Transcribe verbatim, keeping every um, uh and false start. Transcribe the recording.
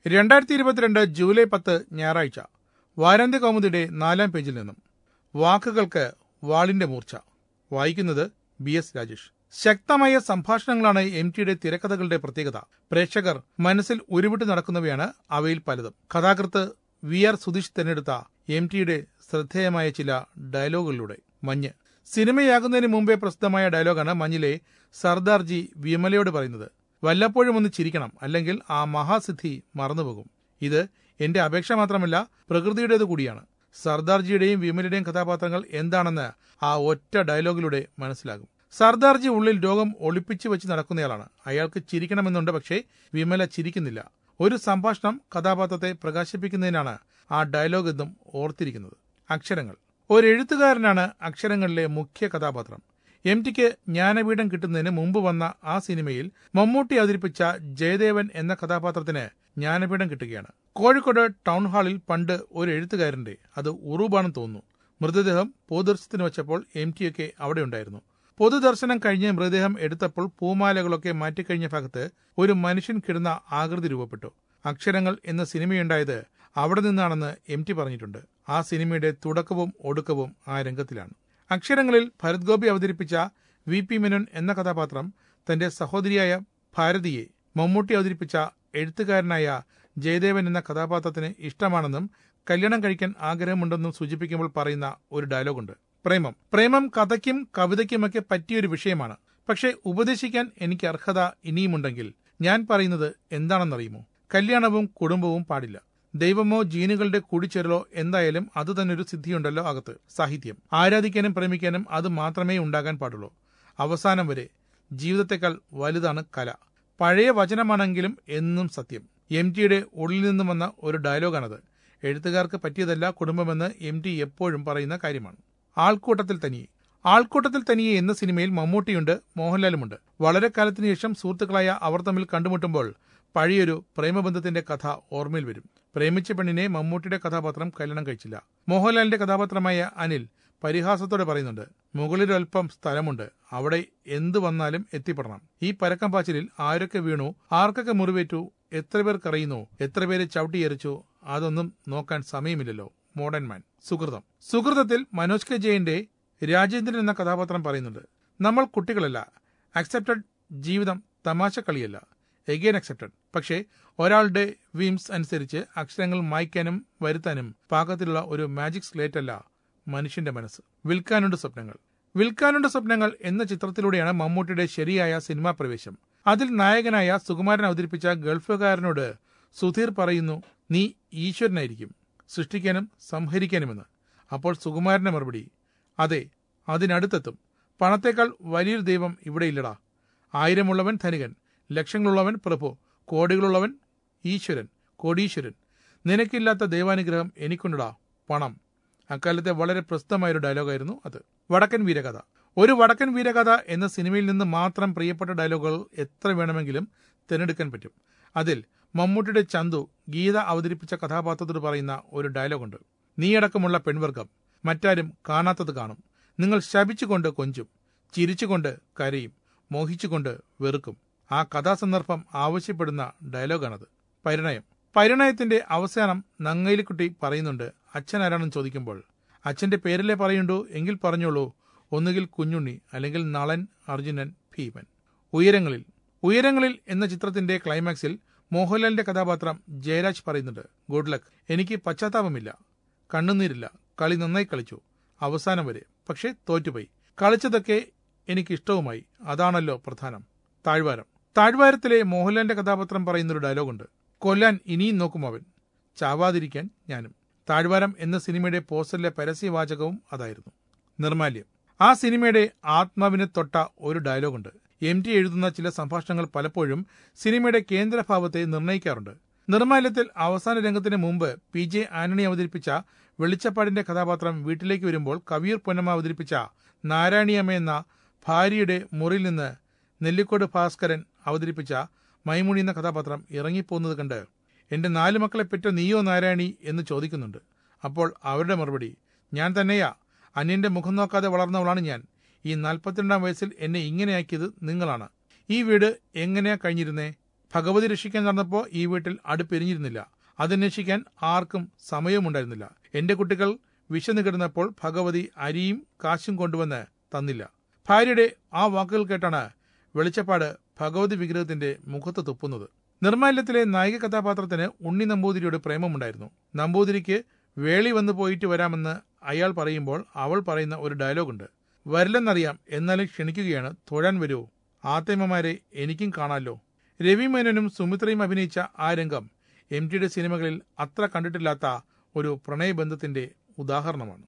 രണ്ടായിരത്തി ഇരുപത്തിരണ്ട് ജൂലൈ പത്ത് ഞായറാഴ്ച വാരാന്ത്യ കൗമുദിയുടെ നാലാം പേജിൽ നിന്നും വാക്കുകൾക്ക് വാളിന്റെ മൂർച്ച. വായിക്കുന്നത് ബി എസ് രാജേഷ്. ശക്തമായ സംഭാഷണങ്ങളാണ് എം ടിയുടെ തിരക്കഥകളുടെ പ്രത്യേകത. പ്രേക്ഷകർ മനസ്സിൽ ഉരുവിട്ട് നടക്കുന്നവയാണ് അവയിൽ പലതും. കഥാകൃത്ത് വി ആർ സുധീഷ് തിരഞ്ഞെടുത്ത എം ടിയുടെ ശ്രദ്ധേയമായ ചില ഡയലോഗുകളിലൂടെ. മഞ്ഞ് സിനിമയാകുന്നതിന് മുമ്പേ പ്രസിദ്ധമായ ഡയലോഗാണ് മഞ്ഞിലെ സർദാർജി വിമലയോട് പറയുന്നത്. വല്ലപ്പോഴും ഒന്ന് ചിരിക്കണം, അല്ലെങ്കിൽ ആ മഹാസിദ്ധി മറന്നുപോകും. ഇത് എന്റെ അപേക്ഷ മാത്രമല്ല, പ്രകൃതിയുടേത് കൂടിയാണ്. സർദാർജിയുടെയും വിമലയുടെയും കഥാപാത്രങ്ങൾ എന്താണെന്ന് ആ ഒറ്റ ഡയലോഗിലൂടെ മനസ്സിലാകും. സർദാർജി ഉള്ളിൽ രോഗം ഒളിപ്പിച്ചു വെച്ച് നടക്കുന്നയാളാണ്. അയാൾക്ക് ചിരിക്കണമെന്നുണ്ട്, പക്ഷേ വിമല ചിരിക്കുന്നില്ല. ഒരു സംഭാഷണം കഥാപാത്രത്തെ പ്രകാശിപ്പിക്കുന്നതിനാണ് ആ ഡയലോഗ് എന്നും ഓർത്തിരിക്കുന്നത്. അക്ഷരങ്ങൾ. ഒരു എഴുത്തുകാരനാണ് അക്ഷരങ്ങളിലെ മുഖ്യ കഥാപാത്രം. എം ടിക്ക് ജ്ഞാനപീഠം കിട്ടുന്നതിന് മുമ്പ് വന്ന ആ സിനിമയിൽ മമ്മൂട്ടി അവതരിപ്പിച്ച ജയദേവൻ എന്ന കഥാപാത്രത്തിന് ജ്ഞാനപീഠം കിട്ടുകയാണ്. കോഴിക്കോട് ടൗൺ ഹാളിൽ പണ്ട് ഒരു എഴുത്തുകാരന്റെ, അത് ഉറൂബാണെന്ന് തോന്നുന്നു, മൃതദേഹം പൊതുദർശനത്തിന് വെച്ചപ്പോൾ എം ടിയൊക്കെ അവിടെ ഉണ്ടായിരുന്നു. പൊതുദർശനം കഴിഞ്ഞ് മൃതദേഹം എടുത്തപ്പോൾ പൂമാലകളൊക്കെ മാറ്റിക്കഴിഞ്ഞ ഭാഗത്ത് ഒരു മനുഷ്യൻ കിടന്ന ആകൃതി രൂപപ്പെട്ടു. അക്ഷരങ്ങൾ എന്ന സിനിമയുണ്ടായത് അവിടെ നിന്നാണെന്ന് എം ടി പറഞ്ഞിട്ടുണ്ട്. ആ സിനിമയുടെ തുടക്കവും ഒടുക്കവും ആ രംഗത്തിലാണ്. അക്ഷരങ്ങളിൽ ഭരത് ഗോപി അവതരിപ്പിച്ച വി പി മേനോൻ എന്ന കഥാപാത്രം തന്റെ സഹോദരിയായ ഭാരതിയെ മമ്മൂട്ടി അവതരിപ്പിച്ച എഴുത്തുകാരനായ ജയദേവൻ എന്ന കഥാപാത്രത്തിന് ഇഷ്ടമാണെന്നും കല്യാണം കഴിക്കാൻ ആഗ്രഹമുണ്ടെന്നും സൂചിപ്പിക്കുമ്പോൾ പറയുന്ന ഒരു ഡയലോഗുണ്ട്. പ്രേമം പ്രേമം കഥയ്ക്കും കവിതയ്ക്കുമൊക്കെ പറ്റിയൊരു വിഷയമാണ്. പക്ഷെ ഉപദേശിക്കാൻ എനിക്ക് അർഹത ഇനിയുമുണ്ടെങ്കിൽ ഞാൻ പറയുന്നത് എന്താണെന്നറിയുമോ? കല്യാണവും കുടുംബവും പാടില്ല. ദൈവമോ ജീനുകളുടെ കൂടിച്ചേരലോ എന്തായാലും അത് തന്നെ ഒരു സിദ്ധിയുണ്ടല്ലോ അകത്ത്. സാഹിത്യം ആരാധിക്കാനും പ്രേമിക്കാനും അത് മാത്രമേ ഉണ്ടാകാൻ പാടുള്ളൂ. അവസാനം വരെ ജീവിതത്തെക്കാൾ വലുതാണ് കല. പഴയ വചനമാണെങ്കിലും എന്നും സത്യം. എം ടിയുടെ ഉള്ളിൽ നിന്നും വന്ന ഒരു ഡയലോഗാണത്. എഴുത്തുകാർക്ക് പറ്റിയതല്ല കുടുംബമെന്ന് എം ടി എപ്പോഴും പറയുന്ന കാര്യമാണ്. ആൾക്കൂട്ടത്തിൽ തനിയെ. ആൾക്കൂട്ടത്തിൽ തനിയെ എന്ന സിനിമയിൽ മമ്മൂട്ടിയുണ്ട്, മോഹൻലാലുമുണ്ട്. വളരെ കാലത്തിനു ശേഷം സുഹൃത്തുക്കളായ അവർ തമ്മിൽ കണ്ടുമുട്ടുമ്പോൾ പഴയൊരു പ്രേമബന്ധത്തിന്റെ കഥ ഓർമ്മയിൽ വരും. പ്രേമിച്ച പെണ്ണിനെ മമ്മൂട്ടിയുടെ കഥാപാത്രം കല്യാണം കഴിച്ചില്ല. മോഹൻലാലിന്റെ കഥാപാത്രമായ അനിൽ പരിഹാസത്തോടെ പറയുന്നുണ്ട്, മുകളിലൊരൽപ്പം സ്ഥലമുണ്ട്, അവിടെ എന്തു വന്നാലും എത്തിപ്പെടണം. ഈ പരക്കം പാച്ചിലിൽ ആരൊക്കെ വീണു, ആർക്കൊക്കെ മുറിവേറ്റു, എത്ര പേർ കറിയുന്നു, എത്ര പേര് ചവിട്ടിയെറിച്ചു, അതൊന്നും നോക്കാൻ സമയമില്ലല്ലോ. Modern man. സുഹൃതം. സുഹൃതത്തിൽ മനോജ് കെ ജയന്റെ രാജേന്ദ്രൻ എന്ന കഥാപാത്രം പറയുന്നുണ്ട്, നമ്മൾ കുട്ടികളല്ല, അക്സെപ്റ്റഡ്, ജീവിതം തമാശ കളിയല്ല, എഗെയിൻ അക്സെപ്റ്റഡ്. പക്ഷേ ഒരാളുടെ വിംസ് അനുസരിച്ച് അക്ഷരങ്ങൾ മായ്ക്കാനും വരുത്താനും പാകത്തിലുള്ള ഒരു മാജിക് സ്ലേറ്റ് അല്ല മനുഷ്യന്റെ മനസ്സ്. വിൽക്കാനുണ്ട് സ്വപ്നങ്ങൾ. വിൽക്കാനുണ്ട് സ്വപ്നങ്ങൾ എന്ന ചിത്രത്തിലൂടെയാണ് മമ്മൂട്ടിയുടെ ശരിയായ സിനിമാ പ്രവേശം. അതിൽ നായകനായ സുകുമാരൻ അവതരിപ്പിച്ച ഗൾഫുകാരനോട് സുധീർ പറയുന്നു, നീ ഈശ്വരനായിരിക്കും, സൃഷ്ടിക്കാനും സംഹരിക്കാനുമെന്ന്. അപ്പോൾ സുകുമാരന്റെ മറുപടി, അതെ, അതിനടുത്തെത്തും. പണത്തേക്കാൾ വലിയൊരു ദൈവം ഇവിടെ ഇല്ലടാ. ആയിരമുള്ളവൻ ധനികൻ, ലക്ഷങ്ങളുള്ളവൻ പ്രഭു, കോടികളുള്ളവൻ ഈശ്വരൻ, കോടീശ്വരൻ. നിനക്കില്ലാത്ത ദൈവാനുഗ്രഹം എനിക്കുണ്ടടാ, പണം. അക്കാലത്തെ വളരെ പ്രസിദ്ധമായൊരു ഡയലോഗായിരുന്നു അത്. വടക്കൻ വീരകഥ. ഒരു വടക്കൻ വീരകഥ എന്ന സിനിമയിൽ നിന്ന് മാത്രം പ്രിയപ്പെട്ട ഡയലോഗുകൾ എത്ര വേണമെങ്കിലും തിരഞ്ഞെടുക്കാൻ പറ്റും. അതിൽ മമ്മൂട്ടിയുടെ ചന്തു ഗീത അവതരിപ്പിച്ച കഥാപാത്രത്തോട് പറയുന്ന ഒരു ഡയലോഗുണ്ട്. നീയടക്കമുള്ള പെൺവർഗം മറ്റാരും കാണാത്തത് കാണും. നിങ്ങൾ ശപിച്ചുകൊണ്ട് കൊഞ്ചും, ചിരിച്ചുകൊണ്ട് കരയും, മോഹിച്ചുകൊണ്ട് വെറുക്കും. ആ കഥാസന്ദർഭം ആവശ്യപ്പെടുന്ന ഡയലോഗാണത്. പരിണയം. പരിണയത്തിന്റെ അവസാനം നങ്ങേലിക്കുട്ടി പറയുന്നുണ്ട്, അച്ഛൻ ആരാണെന്ന് ചോദിക്കുമ്പോൾ, അച്ഛന്റെ പേരിലെ പറയുണ്ടോ എങ്കിൽ പറഞ്ഞോളൂ, ഒന്നുകിൽ കുഞ്ഞുണ്ണി, അല്ലെങ്കിൽ നളൻ, അർജുനൻ, ഭീമൻ. ഉയരങ്ങളിൽ. ഉയരങ്ങളിൽ എന്ന ചിത്രത്തിന്റെ ക്ലൈമാക്സിൽ മോഹൻലാലിന്റെ കഥാപാത്രം ജയരാജ് പറയുന്നുണ്ട്, ഗുഡ് ലക്ക്, എനിക്ക് പശ്ചാത്താപമില്ല, കണ്ണുനീരില്ല, കളി നന്നായി കളിച്ചു അവസാനം വരെ, പക്ഷെ തോറ്റുപോയി. കളിച്ചതൊക്കെ എനിക്കിഷ്ടവുമായി, അതാണല്ലോ പ്രധാനം. താഴ്വാരം. താഴ്വാരത്തിലെ മോഹൻലാലിന്റെ കഥാപാത്രം പറയുന്നൊരു ഡയലോഗുണ്ട്, കൊല്ലാൻ ഇനിയും നോക്കും അവൻ, ചാവാതിരിക്കാൻ ഞാനും. താഴ്വാരം എന്ന സിനിമയുടെ പോസ്റ്ററിലെ പരസ്യവാചകവും അതായിരുന്നു. നിർമാല്യം. ആ സിനിമയുടെ ആത്മാവിനെ തൊട്ട ഒരു ഡയലോഗുണ്ട്. എം ടി എഴുതുന്ന ചില സംഭാഷണങ്ങൾ പലപ്പോഴും സിനിമയുടെ കേന്ദ്രഭാവത്തെ നിർണ്ണയിക്കാറുണ്ട്. നിർമാല്യത്തിൽ അവസാന രംഗത്തിന് മുമ്പ് പി ജെ ആന്റണി അവതരിപ്പിച്ച വെളിച്ചപ്പാടിന്റെ കഥാപാത്രം വീട്ടിലേക്ക് വരുമ്പോൾ കവിയൂർ പൊന്നമ്മ അവതരിപ്പിച്ച നാരായണിയമ്മ എന്ന ഭാര്യയുടെ മുറിയിൽ നിന്ന് നെല്ലിക്കോട് ഭാസ്കരൻ അവതരിപ്പിച്ച മൈമുണി എന്ന കഥാപാത്രം ഇറങ്ങിപ്പോകുന്നത് കണ്ട്, എന്റെ നാലു മക്കളെ പെറ്റ നീയോ നാരായണി എന്ന് ചോദിക്കുന്നുണ്ട്. അപ്പോൾ അവരുടെ മറുപടി, ഞാൻ തന്നെയാ, അന്യന്റെ മുഖം നോക്കാതെ വളർന്നവളാണ് ഞാൻ. ഈ നാൽപ്പത്തിരണ്ടാം വയസ്സിൽ എന്നെ ഇങ്ങനെയാക്കിയത് നിങ്ങളാണ്. ഈ വീട് എങ്ങനെയാ കഴിഞ്ഞിരുന്നേ? ഭഗവതി രക്ഷിക്കാൻ നടന്നപ്പോൾ ഈ വീട്ടിൽ അടുപ്പെരിഞ്ഞിരുന്നില്ല. അതന്വേഷിക്കാൻ ആർക്കും സമയവുമുണ്ടായിരുന്നില്ല. എന്റെ കുട്ടികൾ വിശന്നു കിടന്നപ്പോൾ ഭഗവതി അരിയും കാശും കൊണ്ടുവന്ന് തന്നില്ല. ഭാര്യയുടെ ആ വാക്കുകൾ കേട്ടാണ് വെളിച്ചപ്പാട് ഭഗവതി വിഗ്രഹത്തിന്റെ മുഖത്ത് തുപ്പുന്നത്. നിർമ്മാല്യത്തിലെ നായിക കഥാപാത്രത്തിന് ഉണ്ണി നമ്പൂതിരിയോട് പ്രേമമുണ്ടായിരുന്നു. നമ്പൂതിരിക്ക് വേളി വന്നു പോയിട്ട് വരാമെന്ന് അയാൾ പറയുമ്പോൾ അവൾ പറയുന്ന ഒരു ഡയലോഗുണ്ട്. വരില്ലെന്നറിയാം, എന്നാലും ക്ഷണിക്കുകയാണ്, തൊഴാൻ വരൂ ആത്തേമ്മമാരെ, എനിക്കും കാണാമല്ലോ. രവി മേനോനും സുമിത്രയും അഭിനയിച്ച ആ രംഗം എം ടിയുടെ സിനിമകളിൽ അത്ര കണ്ടിട്ടില്ലാത്ത ഒരു പ്രണയബന്ധത്തിന്റെ ഉദാഹരണമാണ്.